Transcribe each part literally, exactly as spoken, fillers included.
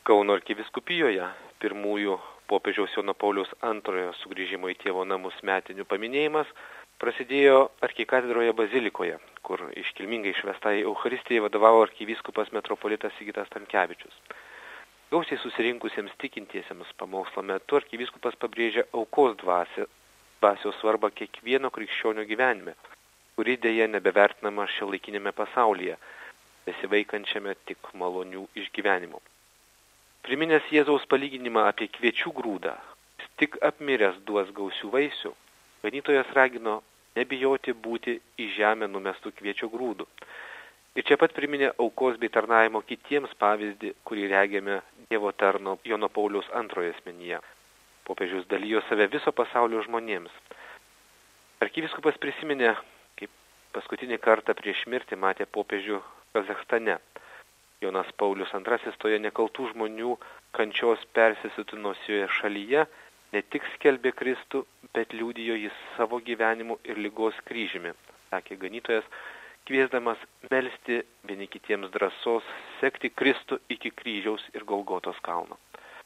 Kauno arkivyskupijoje pirmųjų popiežiaus Jono Pauliaus antrojo sugrįžimo į tėvo namus metinių paminėjimas prasidėjo arkikatedroje bazilikoje, kur iškilmingai švęstai Eucharistijai vadovavo arkivyskupas metropolitas Sigitas Tamkevičius. Gausiai susirinkusiems tikintiesiems pamokslo metu arkivyskupas pabrėžia aukos dvasią, dvasios svarbą kiekvieno krikščionio gyvenime, kuri dėja nebevertinama šiuolaikinėme pasaulyje, besivaikančiame tik malonių išgyvenimų. Priminęs Jėzaus palyginimą apie kviečių grūdą, tik apmiręs duos gausių vaisių, ganytojas ragino nebijoti būti į žemę numestų kviečio grūdų. Ir čia pat priminė aukos bei tarnavimo kitiems pavyzdį, kurį regėme Dievo tarno Jono Pauliaus antrojo asmenyje. Popiežius dalijo save viso pasaulio žmonėms. Arkivyskupas prisiminė, kaip paskutinį kartą prieš mirtį matė popiežių Kazachstane. Jonas Paulius antrasis toje nekaltų žmonių kančios persisutinusioje šalyje ne tik skelbė Kristų, bet liudijo jis savo gyvenimu ir ligos kryžiumi, sakė ganytojas, kviesdamas melsti vieni kitiems drąsos, sekti Kristų iki kryžiaus ir Golgotos kalno.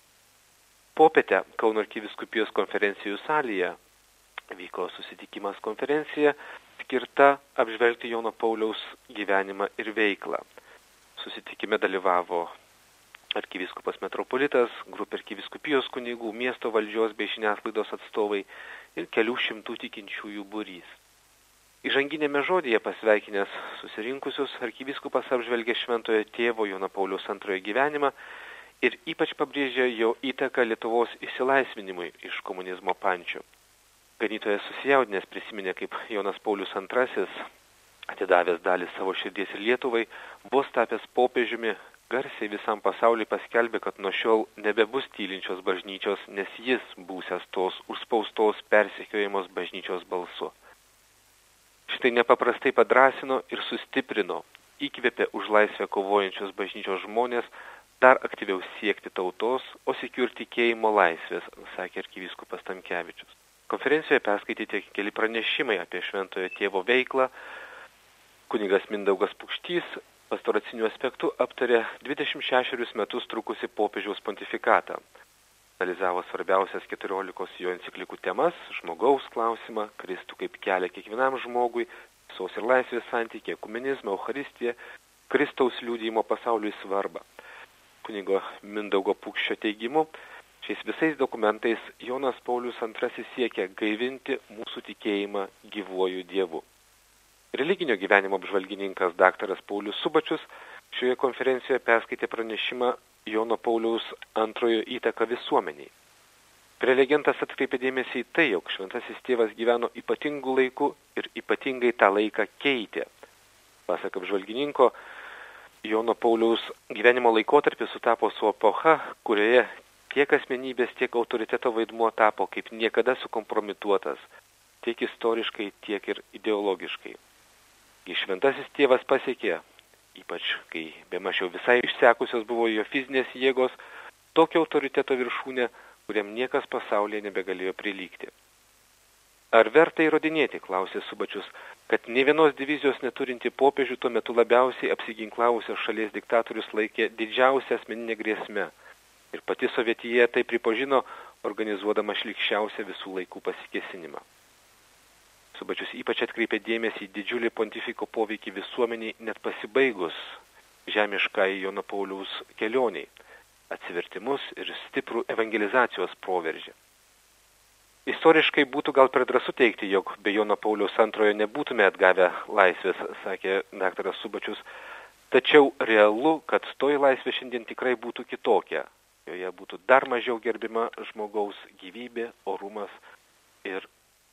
Popietę Kauno arkivyskupijos konferencijų salėje vyko susitikimas konferencija skirta apžvelgti Jono Pauliaus gyvenimą ir veiklą. Susitikime dalyvavo arkivyskupas metropolitas, grupė arkivyskupijos kunigų, miesto valdžios bei žiniasklaidos atstovai ir kelių šimtų tikinčiųjų būrys. Įžanginėme žodyje pasveikinęs susirinkusius, arkivyskupas apžvelgė šventojo tėvo Jono Pauliaus antrojo gyvenimą ir ypač pabrėžė jo įtaką Lietuvos išsilaisvinimui iš komunizmo pančių. Ganytojas susijaudinęs prisiminė, kaip Jonas Paulius antrasis, atidavęs dalį savo širdies ir Lietuvai, vos tapęs popiežiumi, garsiai visam pasauliui paskelbė, kad nuo šiol nebebus tylinčios bažnyčios, nes jis būsias tos užspaustos persekiojamos bažnyčios balsu. Šitai nepaprastai padrasino ir sustiprino, įkvėpė už laisvę kovojančios bažnyčios žmonės dar aktyviau siekti tautos, o sykiu ir tikėjimo laisvės, sakė arkivyskupas Tamkevičius. Konferencijoje perskaityti keli pranešimai apie šventojo tėvo veiklą. Kunigas Mindaugas Pukštys pastoraciniu aspektu aptarė dvidešimt šešerius metus trukusi popiežiaus pontifikatą. Analizavo svarbiausias keturiolikos jo enciklikų temas, žmogaus klausimą, Kristų kaip kelią kiekvienam žmogui, tiesos ir laisvės santykį, ekumenizmą, Eucharistiją, Kristaus liudijimo pasauliui svarbą. Kunigo Mindaugo Pukščio teigimu, šiais visais dokumentais Jonas Paulius antrasis siekia gaivinti mūsų tikėjimą gyvuoju Dievu. Religinio gyvenimo apžvalgininkas daktaras Paulius Subačius šioje konferencijoje perskaitė pranešimą Jono Pauliaus antrojo įtaką visuomeniai. Prelegentas atkreipė dėmesį į tai, jog šventasis tėvas gyveno ypatingų laikų ir ypatingai tą laiką keitė. Pasak apžvalgininko, Jono Pauliaus gyvenimo laikotarpis sutapo su epocha, kurioje tiek asmenybės, tiek autoriteto vaidmuo tapo kaip niekada sukompromituotas, tiek istoriškai, tiek ir ideologiškai. Šventasis tėvas pasiekė, ypač kai bemaž jau visai išsekusios buvo jo fizinės jėgos, tokio autoriteto viršūnė, kuriam niekas pasaulyje nebegalėjo prilygti. Ar verta įrodinėti, klausė Subačius, kad nė vienos divizijos neturinti popiežių tuo metu labiausiai apsiginklavusios šalies diktatorius laikė didžiausią asmeninę grėsmę. Ir pati Sovietija tai pripažino, organizuodama šlykščiausią visų laikų pasikėsinimą. Subačius ypač atkreipė dėmesį į didžiulį pontifiko poveikį visuomeniai net pasibaigus žemiškai Jono Pauliaus kelioniai, atsivertimus ir stiprų evangelizacijos proveržį. Istoriškai būtų gal per drąsu teigti, jog be Jono Pauliaus antrojo nebūtume atgavę laisvės, sakė daktaras Subačius, tačiau realu, kad toji laisvė šiandien tikrai būtų kitokia. Joje būtų dar mažiau gerbima žmogaus gyvybė, orumas ir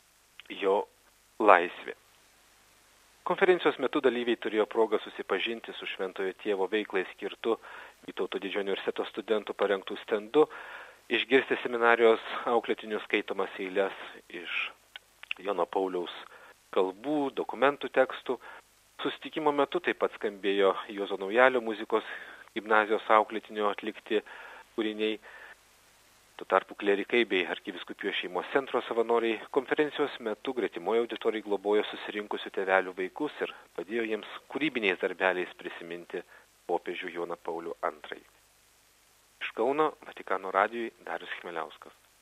jo laisvė. Konferencijos metu dalyviai turėjo progą susipažinti su šventojo tėvo veiklai skirtu Vytauto Didžiojo universiteto studentų parengtų stendu, išgirsti seminarijos auklėtinių skaitomas eiles iš Jono Pauliaus kalbų, dokumentų tekstų. Susitikimo metu taip pat skambėjo Juozo Naujalio muzikos gimnazijos auklėtinio atlikti kūriniai. Tuo tarpu klerikai bei arkivyskupijos šeimos centro savanoriai konferencijos metu gretimoje auditorijai globojo susirinkusių tėvelių vaikus ir padėjo jiems kūrybiniais darbeliais prisiminti popiežių Joną Paulių antrąjį. Iš Kauno, Vatikano radijui Darius Chmieliauskas.